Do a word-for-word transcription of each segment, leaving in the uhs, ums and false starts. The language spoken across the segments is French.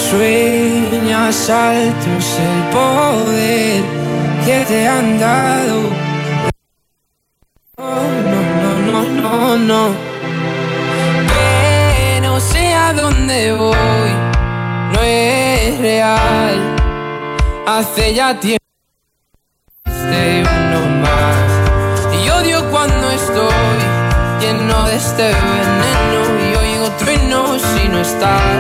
Sueñas altos el poder que te han dado. Oh, no, no, no, no, no. Que no sé a dónde voy, no es real. Hace ya tiempo de uno más. Y odio cuando estoy lleno de este veneno y oigo truenos si no estás.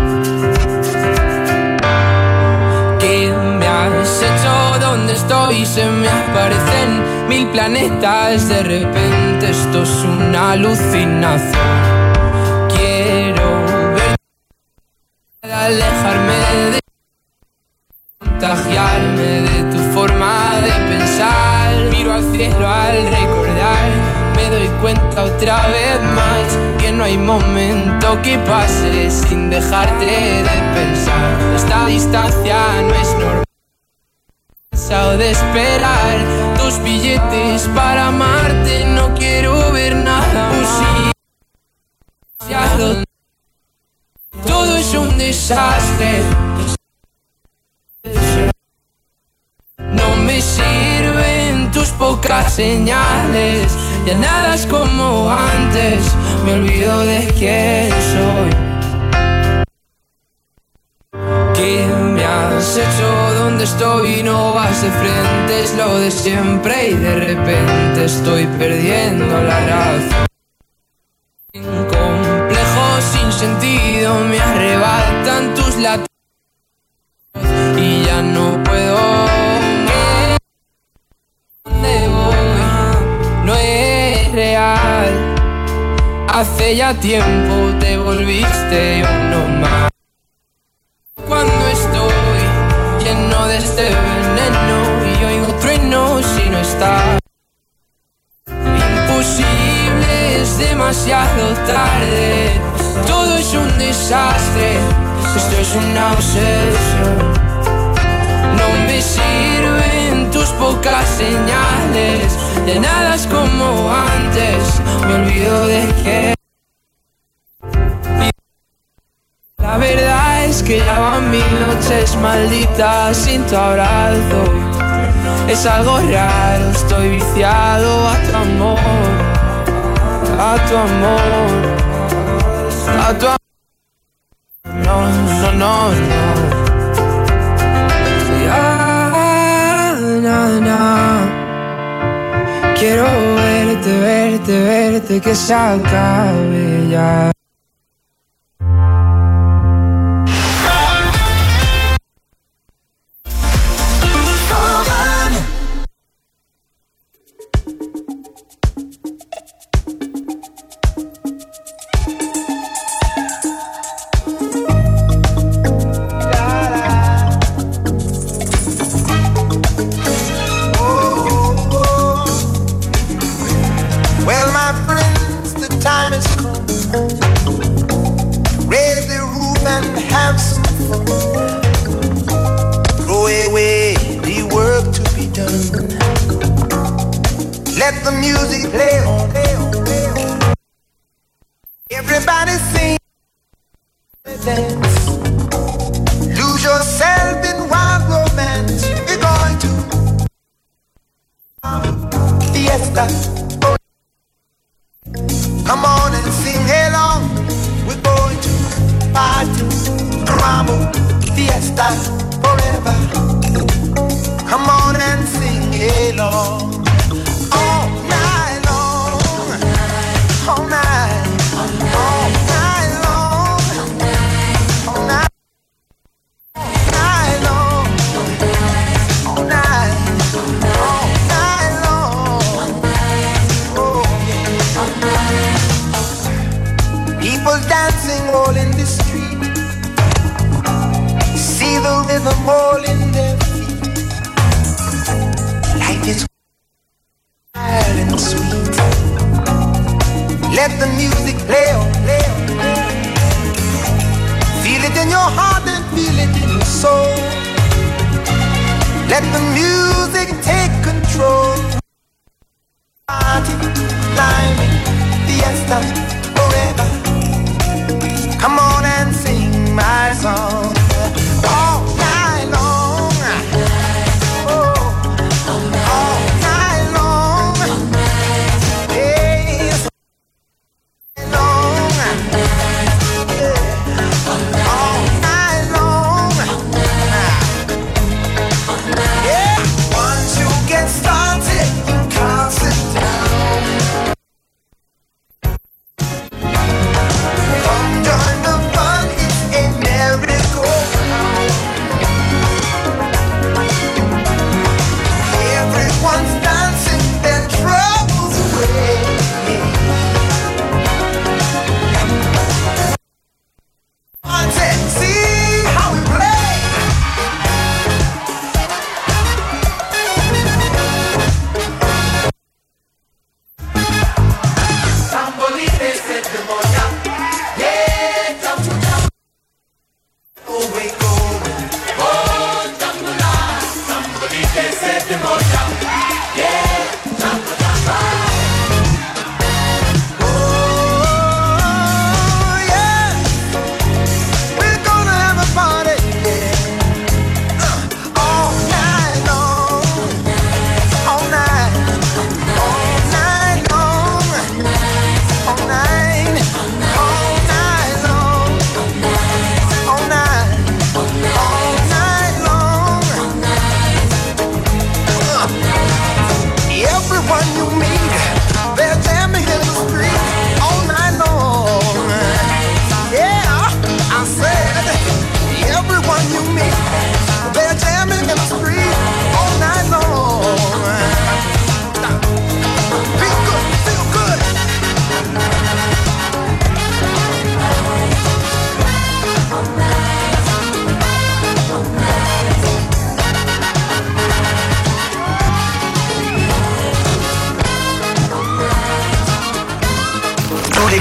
¿Qué me has hecho? ¿Dónde estoy? Se me aparecen mil planetas. De repente esto es una alucinación. Quiero ver, alejarme de, contagiarme de tu forma de pensar. Miro al cielo al recordar, me doy cuenta otra vez más que no hay momento que pase sin dejarte de pensar. Esta distancia no es normal, cansado de esperar tus billetes para amarte. No quiero ver nada más. Todo es un desastre. No me sirven tus pocas señales. Ya nada es como antes. Me olvido de quién soy. ¿Qué me has hecho? ¿Dónde estoy? No vas de frente, es lo de siempre. Y de repente estoy perdiendo la razón. Un complejo sin sentido me arrebatan tus latidos y ya no puedo. ¿Dónde voy? No es real. Hace ya tiempo te volviste uno más. Cuando estoy lleno de este veneno y oigo truenos si no estás. Imposible, es demasiado tarde. Todo es un desastre. Esto es una obsesión. No me sirven tus pocas señales. De nada es como antes. Me olvido de que la verdad es que ya van mil noches malditas sin tu abrazo. Es algo raro, estoy viciado a tu amor, a tu amor, a tu amor. No, no, no, no. Ya, no, no. Quiero verte, verte, verte, que se acabe ya. Let the music play on. Everybody sing, dance. Lose yourself in wild romance. We're going to fiesta. Come on and sing along. We're going to party, mambo, fiesta forever. Come on and sing along. All night long, all night, all night long, all night, night long, all night, all night long. Oh, yeah. People dancing all in the street. See the rhythm all in their feet. Life is and sweet. Let the music play on, play on, play on. Feel it in your heart and feel it in your soul. Let the music take control. Party, climbing, fiesta, forever. Come on and sing my song.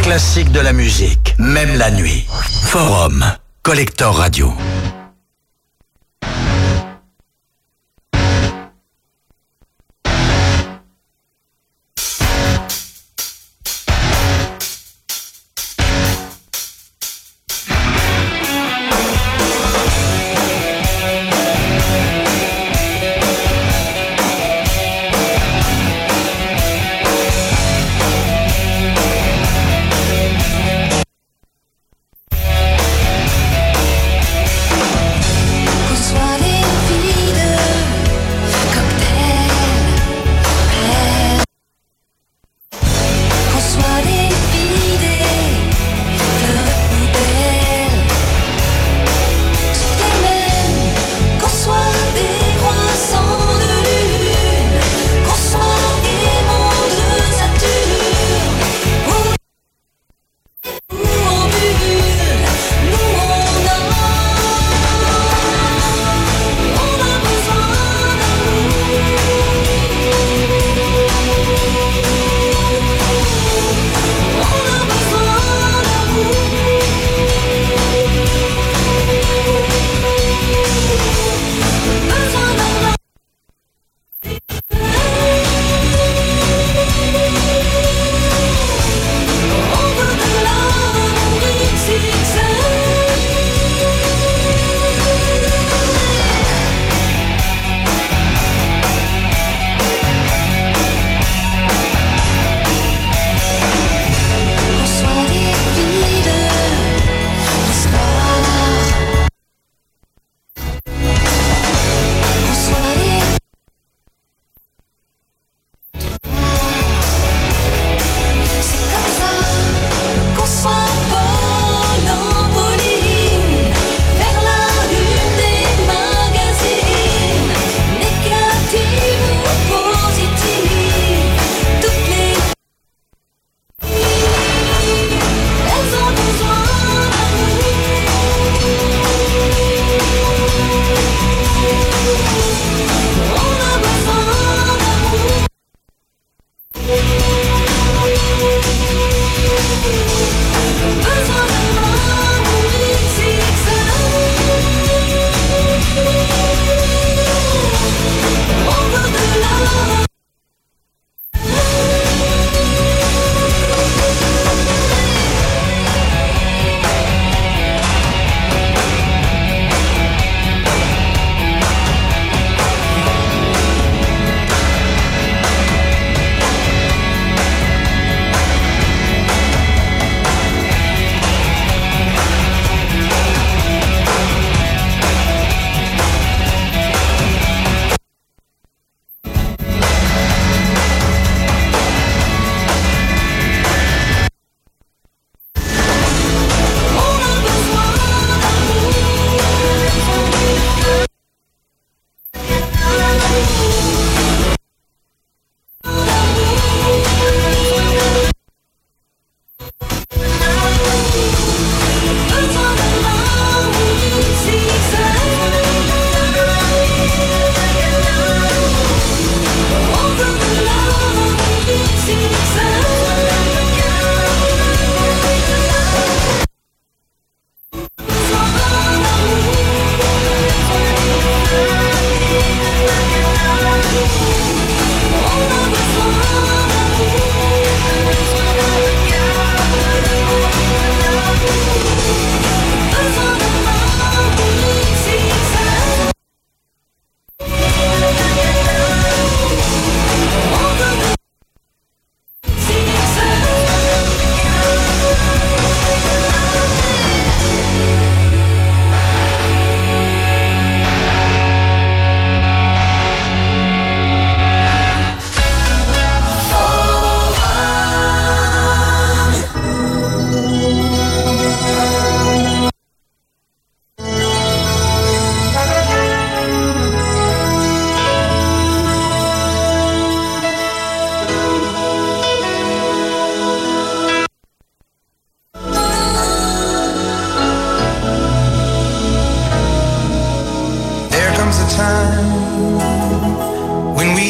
classiques de la musique, même la nuit. Forum, Collector Radio.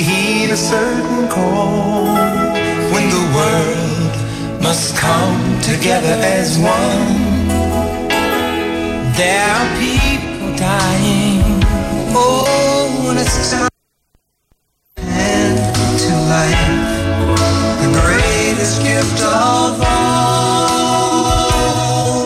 a certain call when the world must come together as one. There are people dying. Oh, and it's time to life, the greatest gift of all.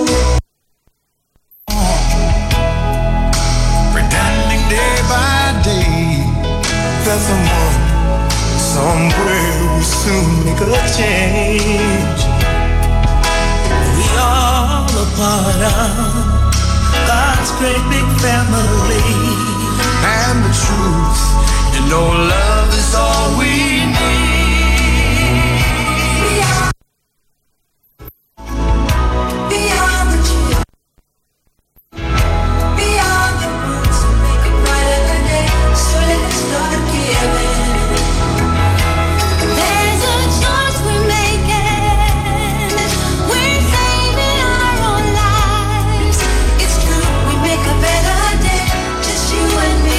Pretending day by day that someone somewhere will soon make a change. We all a part of God's great big family. And the truth, you know, love is all we need. We are, we are the children. We are the ones who make a brighter day. So let's start giving. There's a choice we're making. We're saving our own lives. It's true, we make a better day. Just you and me.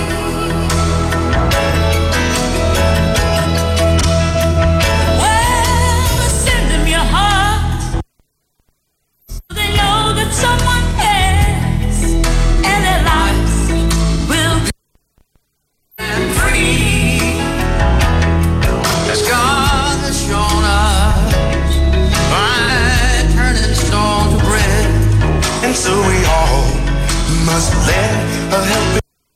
Well, send them your heart so they know that someone cares, and their lives will be free. As God has shown us by turning stone to bread, and so we all must lend a helping.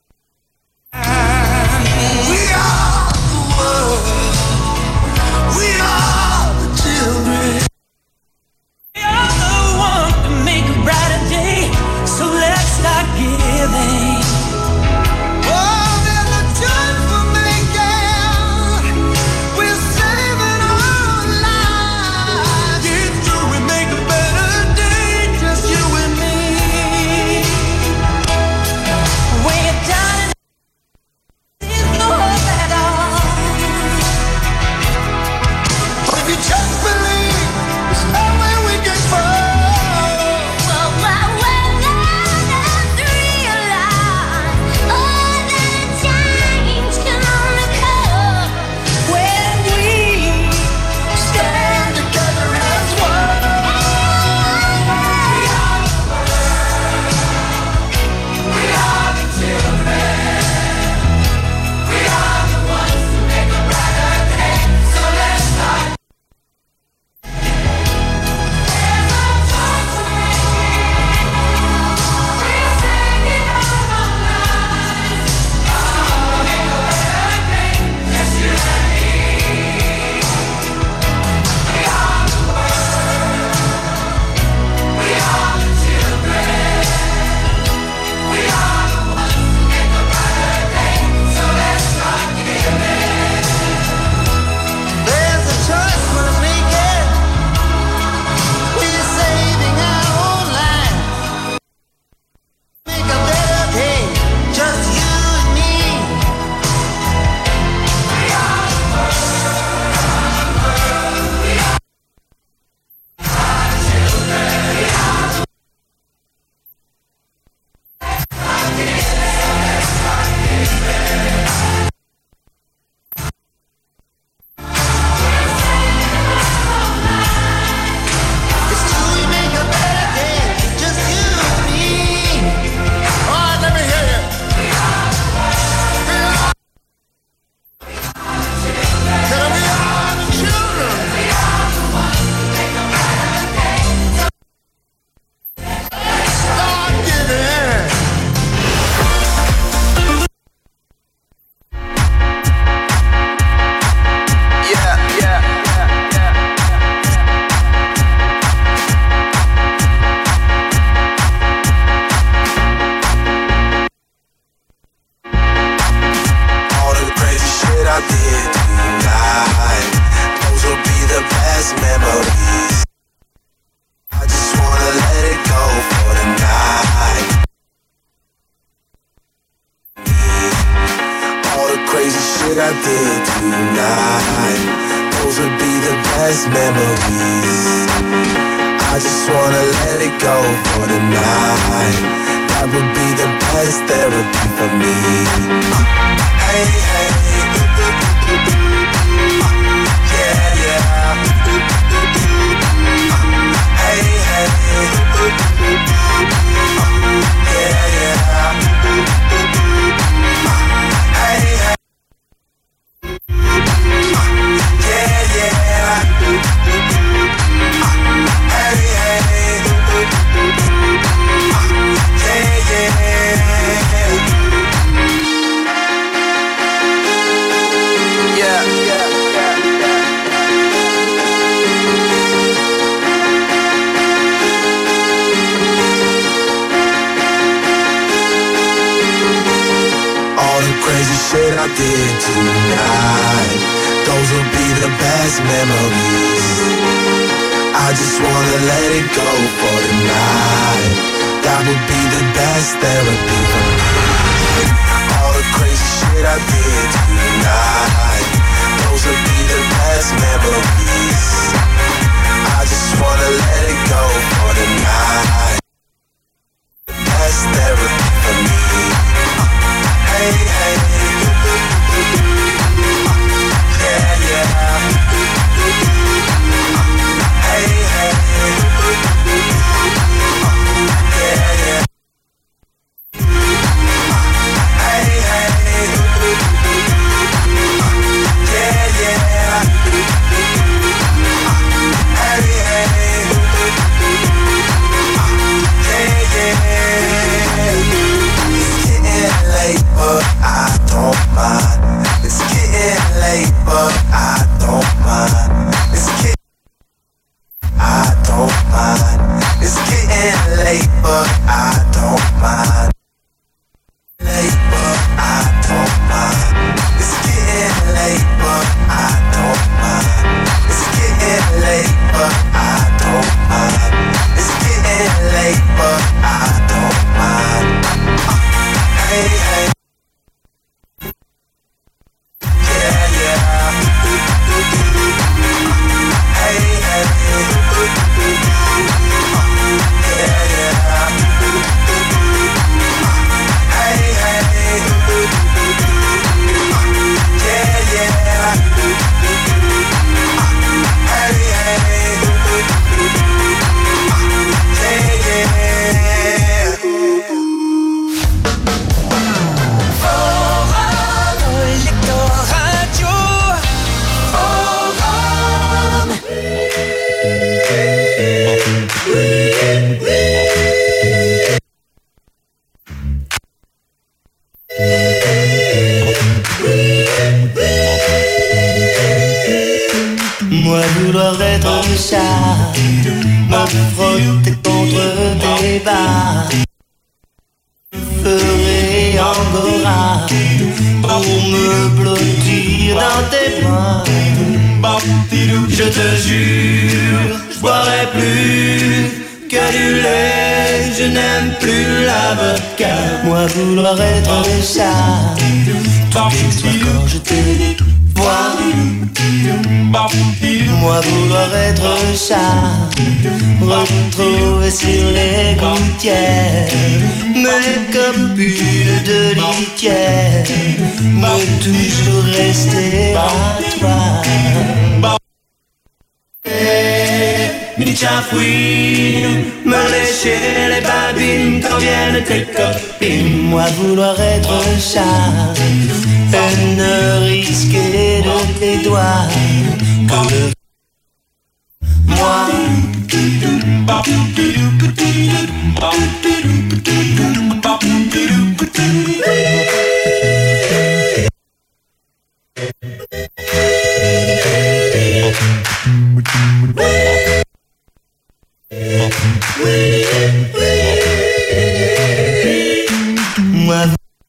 We are the world. We are the children. We are the one to make a brighter day. So let's start giving. Oh, there's a choice we're making. We're saving our lives. It's true, we make a better day. Just you and me. When you're down and there's no hope at all. But if you just believe, there's no way we can fall. Well, well, well, let's realize all the change can only come when we stand together as one. We are the world. We are the children. We are the ones who make a brighter day. So let's start. There's a choice to make. We're saving our own lives. Oh, make a better day. Just you and me. We are the world. We are the children. We are the ones who make a brighter day. So let's start giving. There's a choice we're making. We're saving our own lives. Make a better day. Just you and me. We are the world. We are the children. We are the It's true, we make a better day. Just you and me. All right, let me hear you. We are the world. Tell 'em we are the children. We are the ones who make a better day. Start giving. Yeah, yeah, yeah, yeah. All the crazy shit I did tonight, those will be the best memories. I just wanna let it go for the night. All the crazy shit I did tonight, those would be the best memories. I just wanna let it go for the night. That would be the best therapy for me. Hey, hey, yeah, yeah. I did tonight, those will be the best memories. I just wanna let it go for tonight. That would be the best therapy for me. All the crazy shit I did tonight, those will be the best memories. I just wanna let it go for tonight. The best therapy for me. Hey, hey. Yeah, yeah. Hey, hey. Yeah, yeah. Hey, hey. Yeah, yeah. Hey, hey. Yeah, yeah. It's getting late, but I don't mind. It's getting late, but I don't mind. It's getting I don't mind. It's getting late, but I don't mind. Late, but I don't mind. It's getting late, but I don't mind. It's getting late, but I don't mind. It's getting late, but I don't mind. Uh, hey, hey. Yeah, yeah. Hey, hey. Yeah, yeah. Hey, hey. Yeah, yeah. Hey, hey. Yeah, yeah. Moi vouloir être chat, me frotter contre tes bas, ferai angora pour me blottir dans tes bras. Je te jure, je boirai plus que du lait, je n'aime plus la vodka. Moi vouloir être chat, tous les soirs quand je te vois. Moi vouloir être chat, retrouver sur les gouttières mes copules de litière, me toujours rester à toi. Mini chafouine, me lécher les babines quand viennent tes copines. Moi vouloir être chat, et ne risquer de tes doigts que le moi. Moi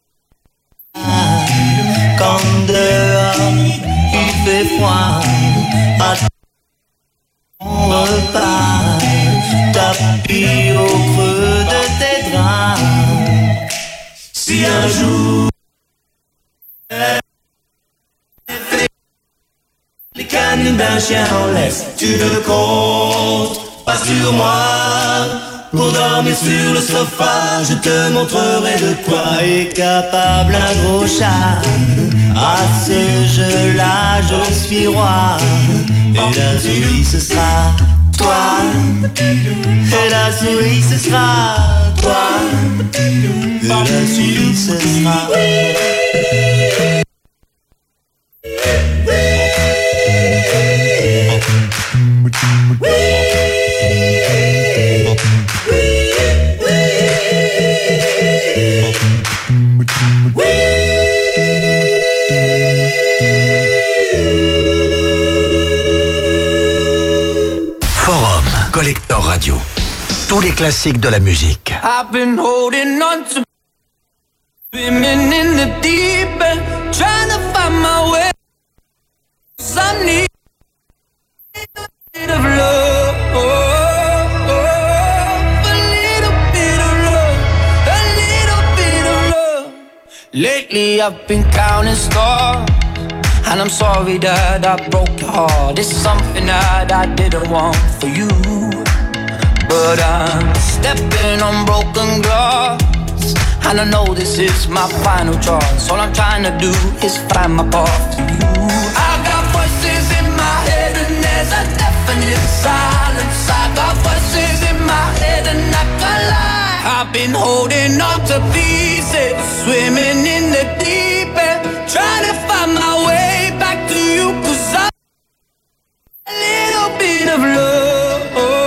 quand dehors il fait froid, à ton repas, tapis au creux de tes draps. Si un jour les canines d'un chien en laisse, tu ne comptes pas sur moi. Pour dormir sur le sofa, je te montrerai de quoi est capable un gros chat. À ce jeu-là, je suis roi, et la souris ce sera toi. Et la souris ce sera toi. Et la souris ce sera Forum Collector Radio. Tous les classiques de la musique. I've been holding on to Swimming in the deep end, trying to find my way. I need a bit of love, a little bit of love, a little bit of love. Lately I've been counting stars, and I'm sorry that I broke your heart. It's something that I didn't want for you, but I'm stepping on broken glass, and I know this is my final chance. All I'm trying to do is find my path to you. I got voices in my head and there's a definite silence. I got voices in my head and I can't lie. I've been holding on to pieces, swimming in the deep end, trying to find my way back to you. Cause I'm a little bit of love,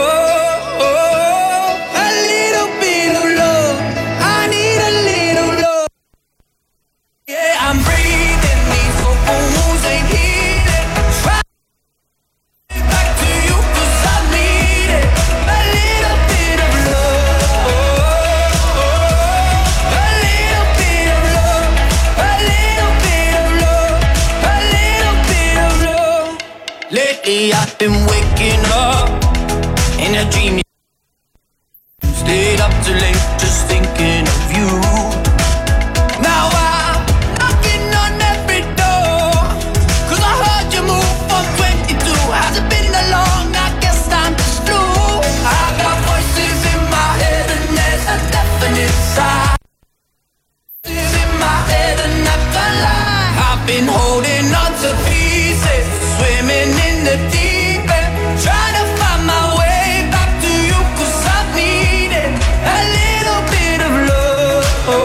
a little bit of love. I need a little love. Yeah, I'm breathing, these open wounds ain't healing. Try back to you cause I need it. A little bit of love, a little bit of love, a little bit of love, a little bit of love. Lately I've been waking up in a dream. Stayed up too late just thinking of you. Now I'm knocking on every door, cause I heard you move from twenty-two. Has it been that long? I guess I'm just through. I got voices in my head and there's a definite sign. Voices in my head and I can't lie. I've been holding on to pieces, swimming in the deep end, trying to find my way back to you cause I need it. A little bit of love,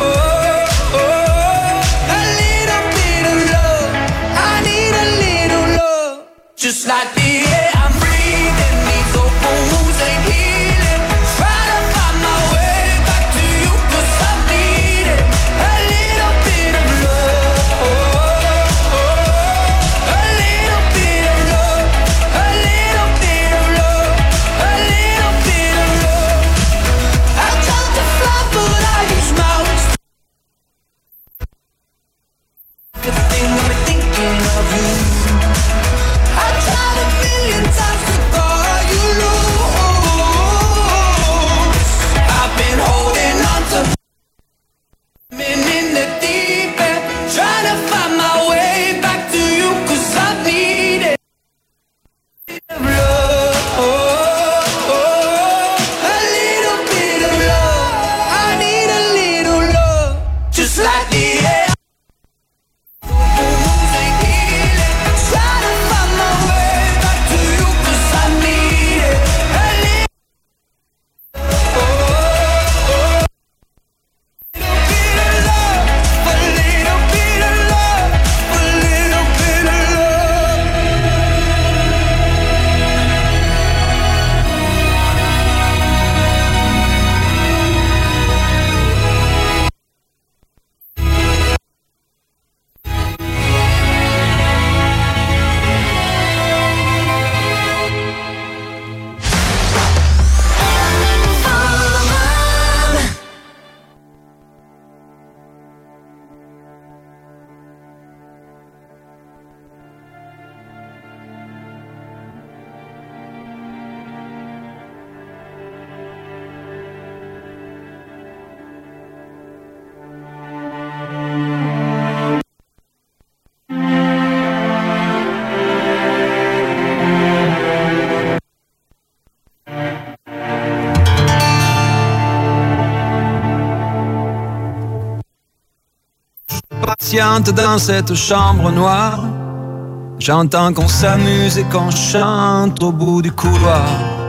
a little bit of love. I need a little love. Just like the air I'm breathing, these open wounds ain't healing. Trying to find my way back to you cause I need it. A little bit of love, a little bit of love, a little bit of love, a little bit of love. I tried to fly but I use my wings. The thing I've been thinking of you. I tried a million times to call you loose. I've been holding on to men in the deep end, trying to find my way back to you cause I need it. Love, a little bit of love. I need a little love. Just like the air. Wounds ain't healing. Try to find my way back to you cause I need it. A little, bit of love. A little bit of love. A little bit of love. Patiente dans cette chambre noire, j'entends qu'on s'amuse et qu'on chante au bout du couloir.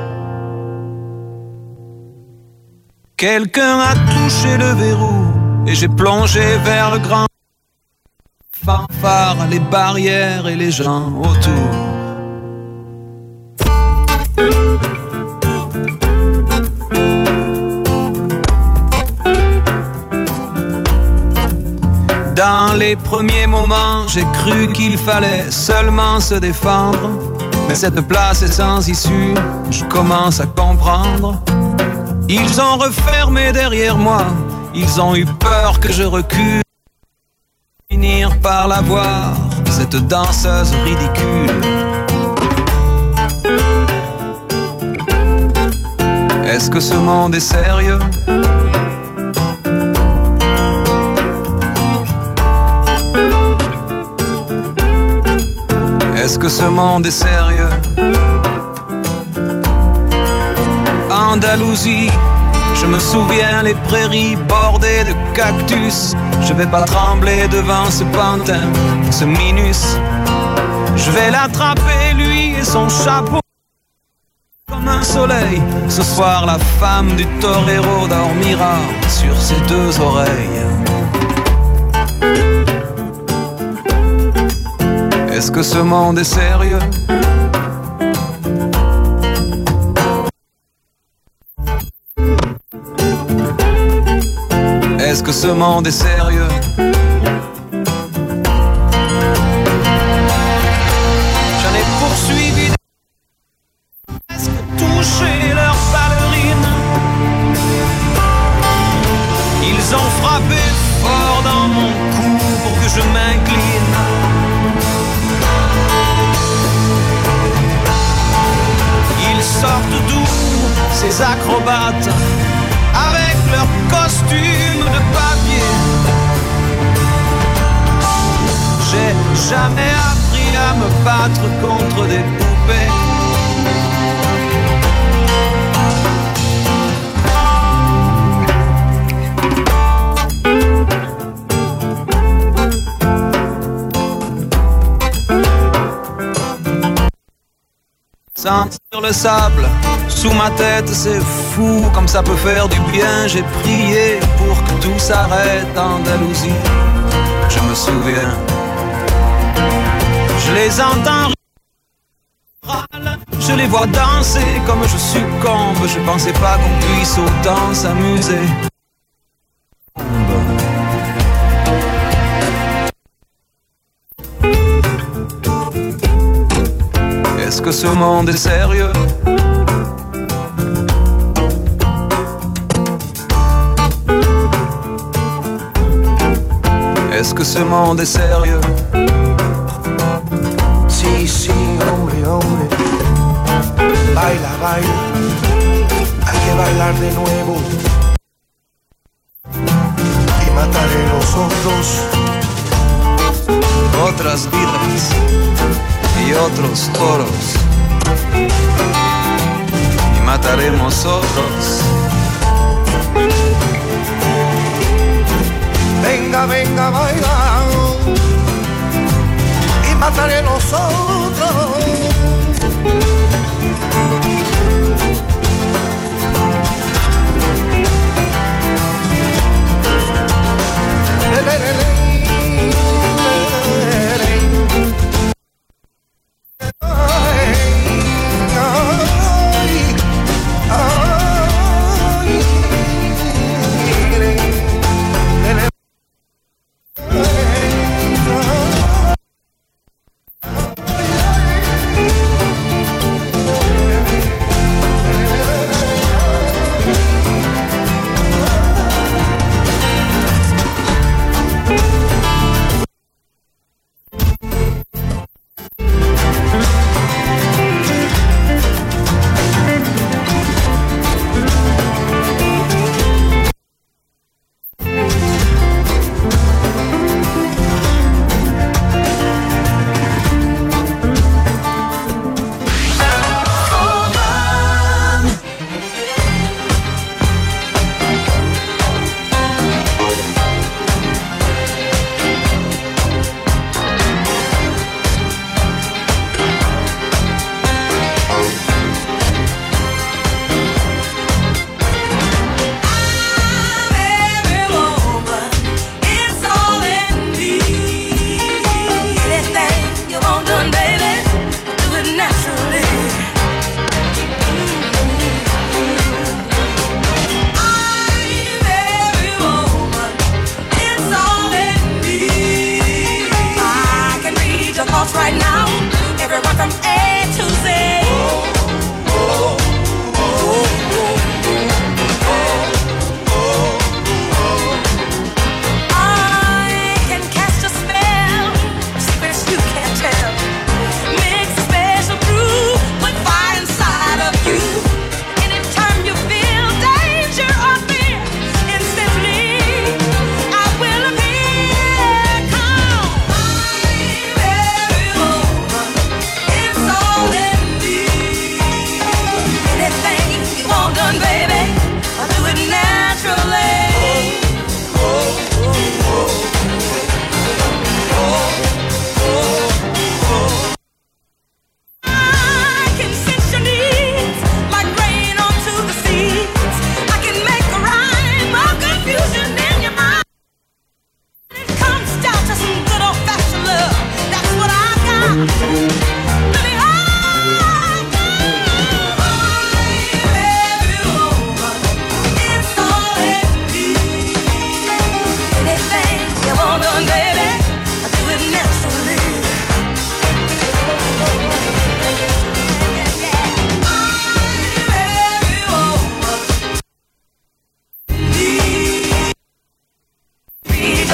Quelqu'un a touché le verrou et j'ai plongé vers le grand fanfare, les barrières et les gens autour. Dans les premiers moments, j'ai cru qu'il fallait seulement se défendre. Mais cette place est sans issue, je commence à comprendre. Ils ont refermé derrière moi, ils ont eu peur que je recule. finir par la voir, cette danseuse ridicule. Est-ce que ce monde est sérieux? Est-ce que ce monde est sérieux? Andalousie, je me souviens les prairies bordées de cactus. Je vais pas trembler devant ce pantin, ce minus. Je vais l'attraper lui et son chapeau comme un soleil. Ce soir la femme du torero dormira sur ses deux oreilles. Est-ce que ce monde est sérieux? Est-ce que ce monde est sérieux? J'en ai poursuivi des... presque touché leurs ballerines. Ils ont frappé fort dans mon cou pour que je m'incline. Ils sortent d'où ces acrobates avec leurs costumes de papier? J'ai jamais appris à me battre contre des poupées. Sentir le sable sous ma tête, c'est fou comme ça peut faire du bien. J'ai prié pour que tout s'arrête en Andalousie. Je me souviens, je les entends, je les vois danser comme je succombe. Je pensais pas qu'on puisse autant s'amuser. Est-ce que ce monde est sérieux? Est-ce que ce monde est sérieux? Sí, sí, hombre, hombre. Baila, baila. Hay que bailar de nuevo. Y mataré los otros. Otras vidas y otros toros. Y mataremos otros. Venga, venga, baila. Y mataré los otros. Le, le, le, le.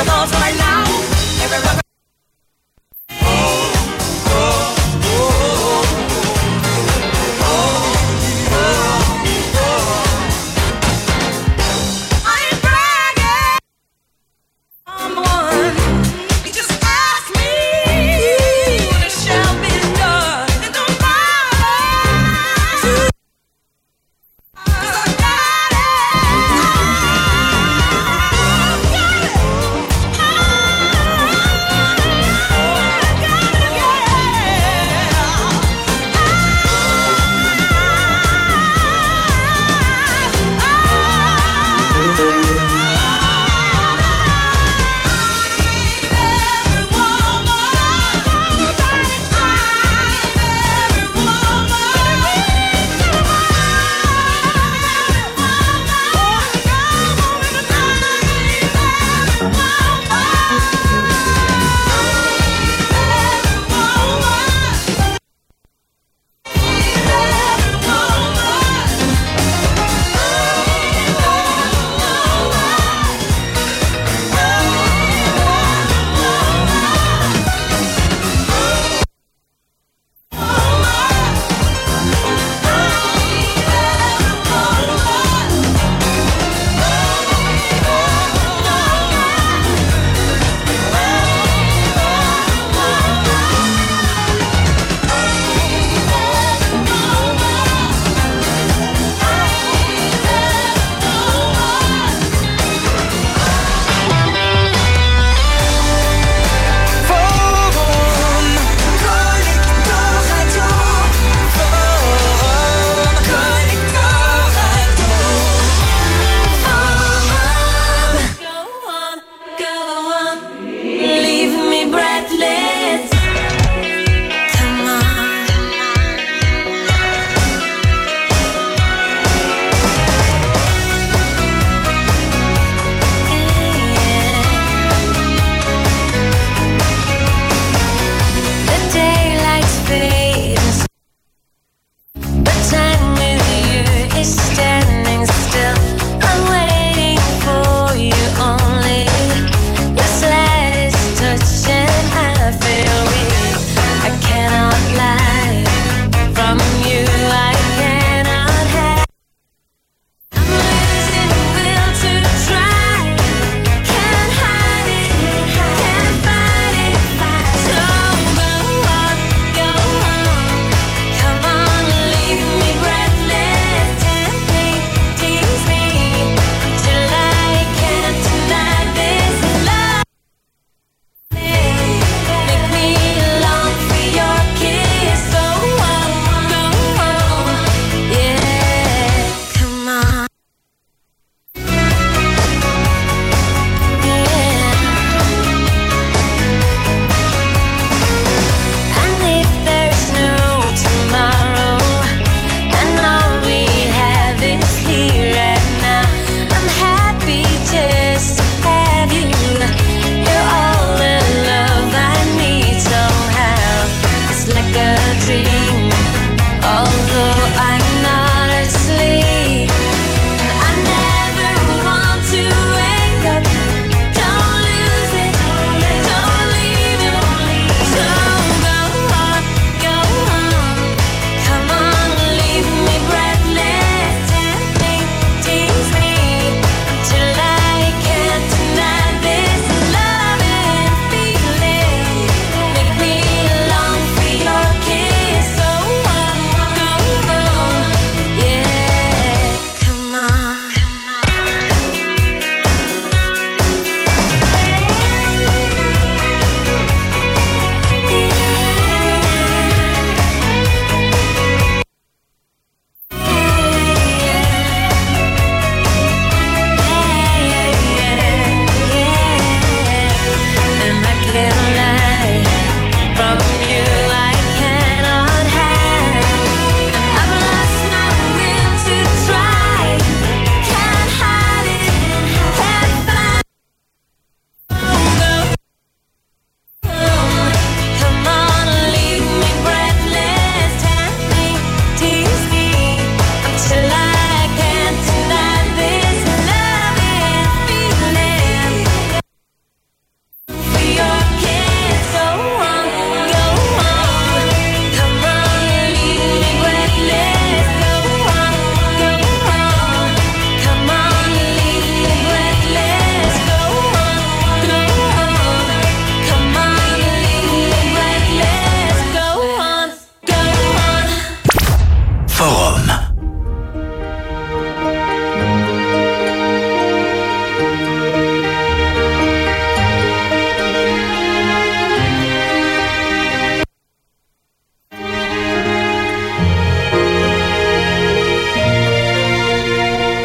the thoughts right now. Every rock. Oh,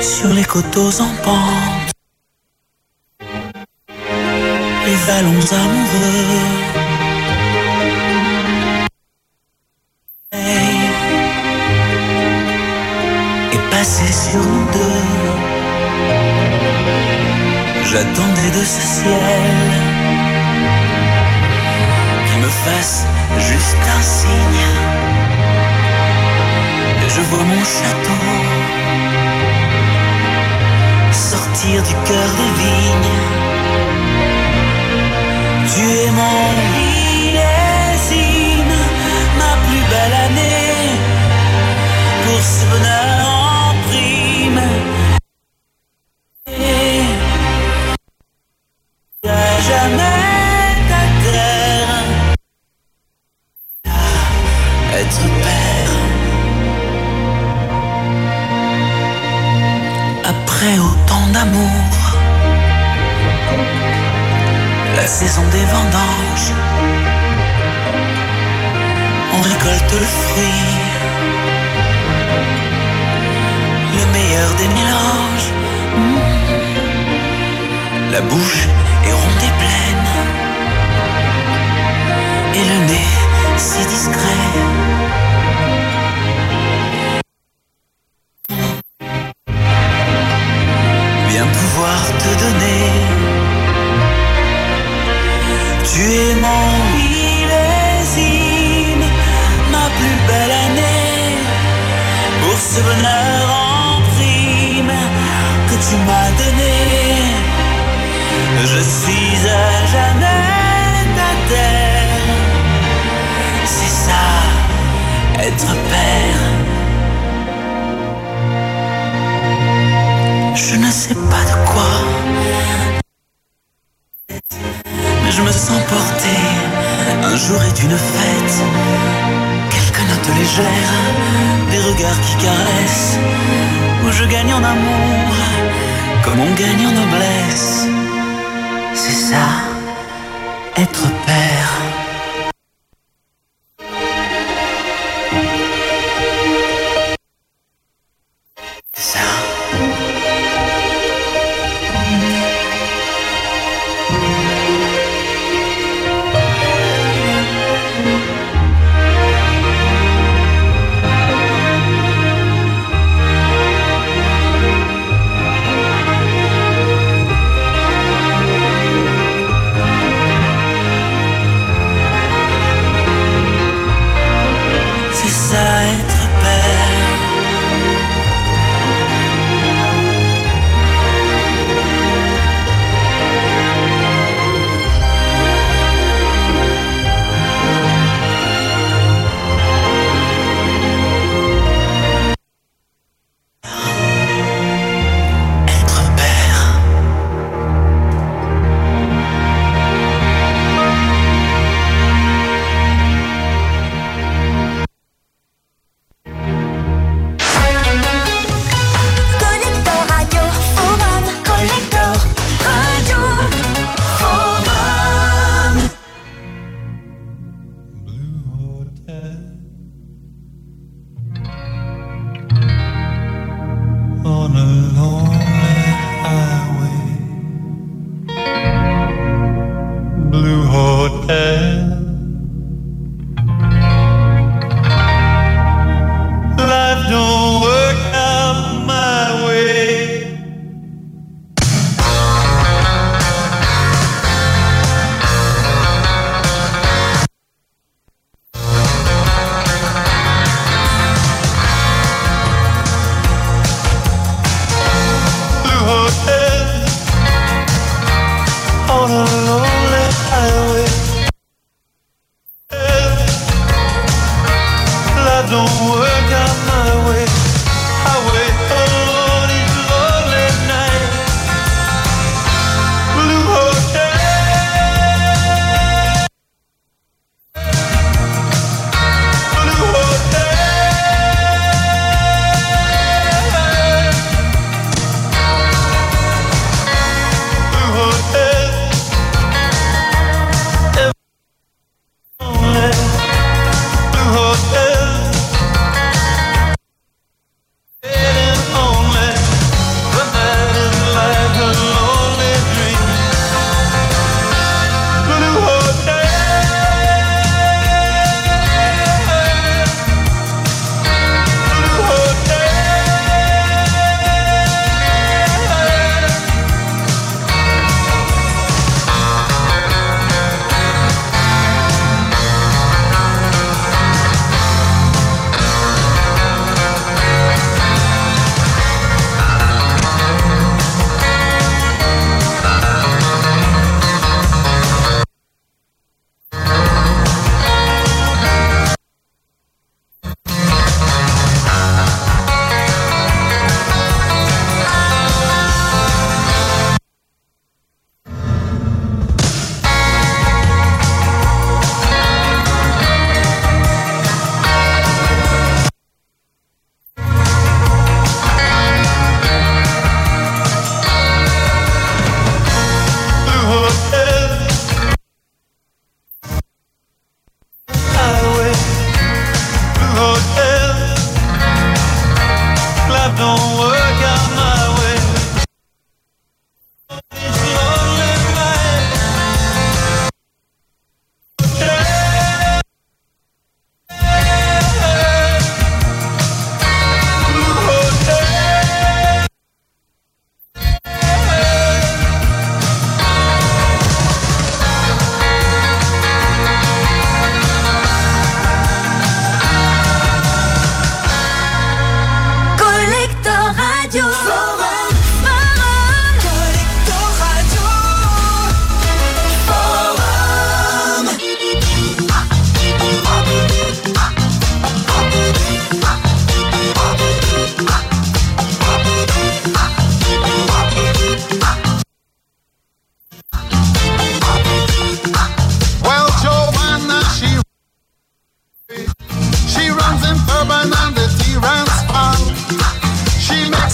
sur les coteaux en pente, les vallons amoureux. Et passer sur nous deux, j'attendais de ce ciel qui me fasse juste un signe. Et je vois mon château sortir du cœur des vignes. Tu es mon millésime, ma plus belle année, pour ce bonheur en prime. Et à jamais ta terre, être père. Après autant d'amour, la saison des vendanges, on récolte le fruit, le meilleur des mélanges. Mmh. La bouche est ronde et pleine, et le nez si discret. Bien pouvoir te donner. Tu es mon millésime, ma plus belle année, pour ce bonheur en prime que tu m'as donné. Je suis à jamais ta terre. C'est ça, être père. Je ne sais pas de quoi, mais je me sens porté. Un jour est une fête, quelques notes légères, des regards qui caressent, où je gagne en amour, comme on gagne en noblesse. C'est ça, être père. C'est ça.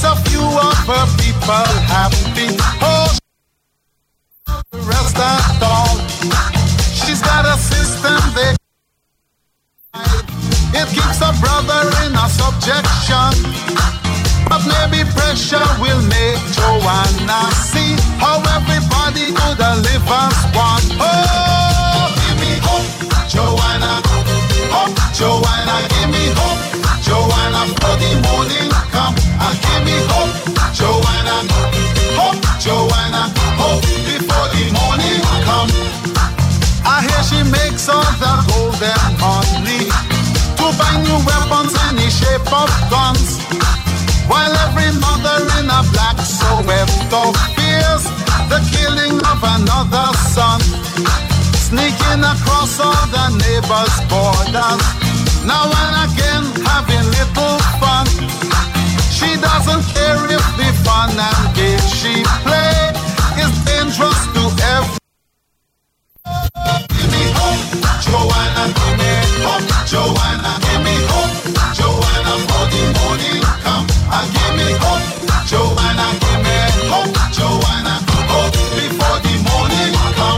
makes a few of her people happy. Oh, the rest at all. She's got a system they it keeps a brother in a subjection. But maybe pressure will make Joanna see how everybody could live as one. Oh, give me hope, Joanna. Hope, Joanna, give me hope, Joanna, for the morning come. And give me hope, Joanna. Hope, Joanna, hope before the morning come. I hear she makes all the golden honey to buy new weapons in the shape of guns. While every mother in a black Soweto fears the killing of another son, sneaking across all the neighbors' borders, now and again having little fun. She doesn't care if the fun and game she play is dangerous to everyone. Give me hope, Joanna, give me hope, Joanna, give me hope, Joanna, for the morning come. And give me hope, Joanna, give me hope, Joanna, hope before the morning come.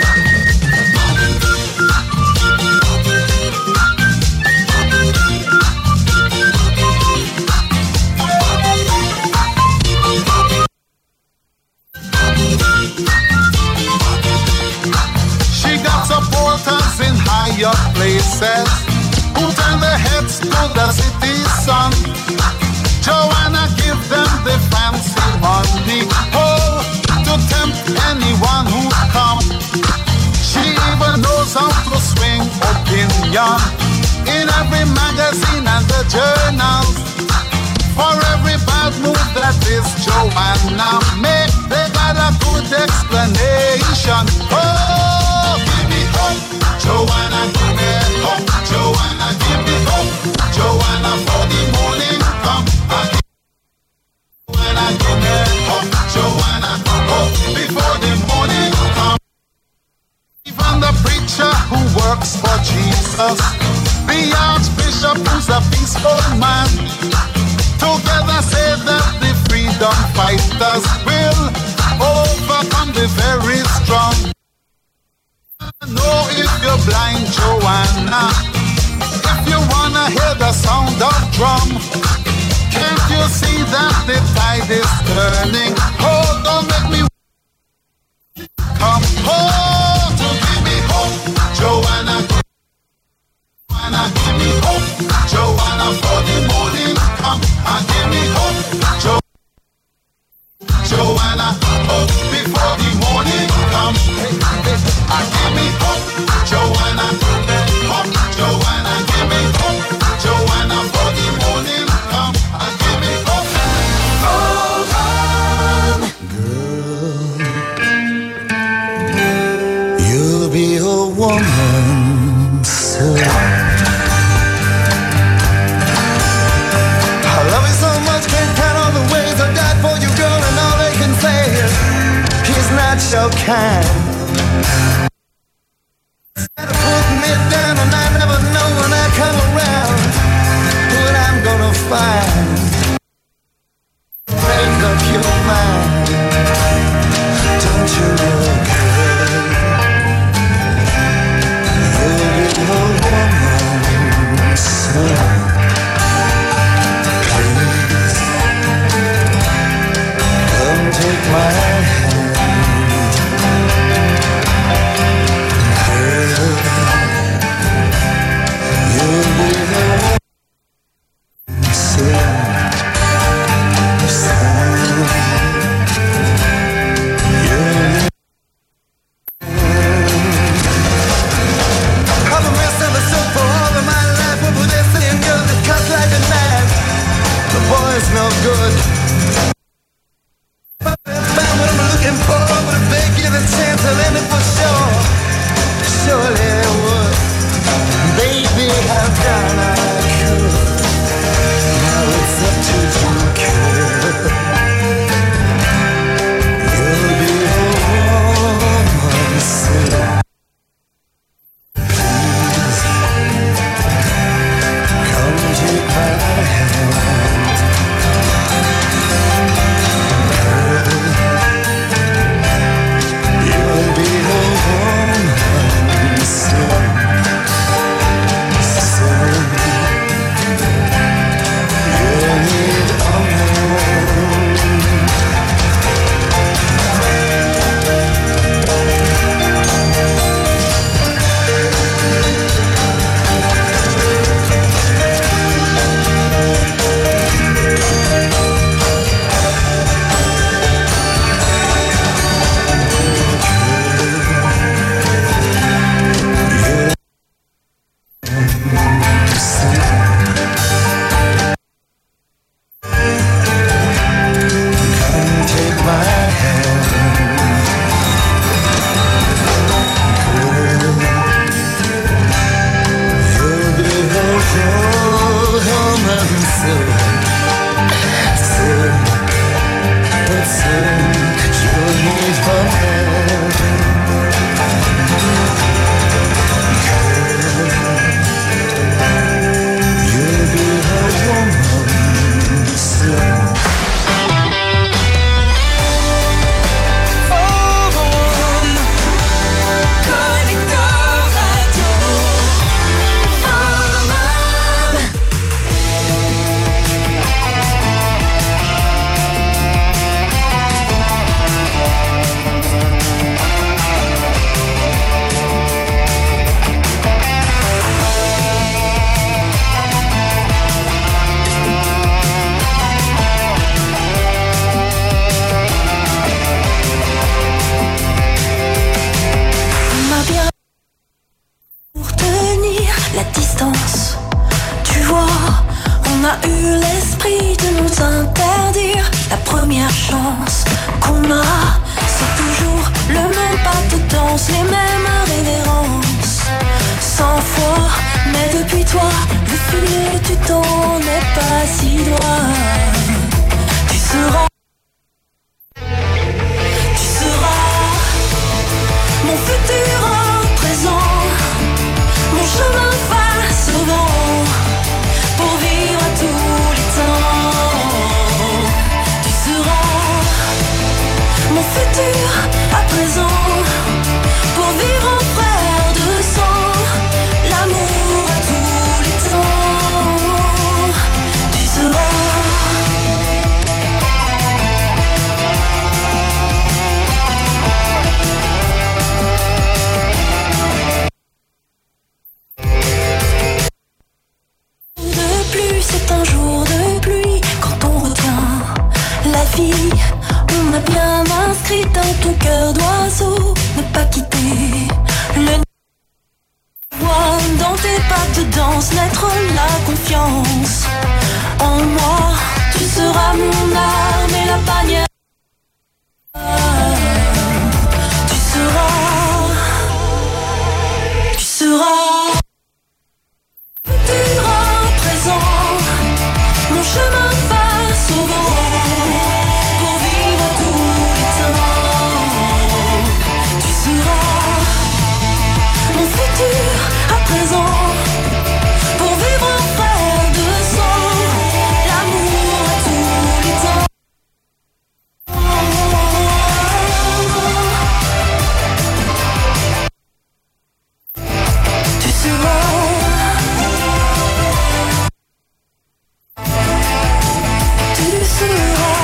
She got supporters in higher places who turn their heads to the city's sun. Joanna give them the fancy money, oh, to tempt anyone who come. She even knows how to swing opinion in every magazine and the journals. For every bad move that this Joanna make, they got a good explanation. Oh, give me hope, Joanna, give me hope, Joanna, give me hope, Joanna, for the morning come. Joanna, give me hope, Joanna, hope before the morning come. Even the preacher who works for Jesus, the archbishop who's a peaceful man, together say that the freedom fighters will overcome the very strong. Know if you're blind, Joanna, if you wanna hear the sound of drum, can't you see that the tide is turning? Oh, don't make me come home to give me hope, Joanna. Joanna, give me hope, Joanna, for the morning come. And give me hope, jo- Joanna, hope before the morning come. And give me hope, Joanna, hope, Joanna, give me hope, Joanna, for the morning come. And give me hope. Oh, oh. Girl, you'll be a woman soon. So kind. Instead of putting me down, and I never know when I come around what I'm gonna find. Make up your mind, don't you know, girl? You'll be a woman soon. Please, come take my hand. No good. But found what I'm looking for, but if they give a chance, I'll end it for sure. Surely they would. Baby, I've done all I could. Now it's up to you, girl. You'll be a woman soon. Please, come take my hand. fille, on m'a bien inscrite dans ton cœur d'oiseau. Ne pas quitter le vois dans tes pas de danse naître la confiance en moi.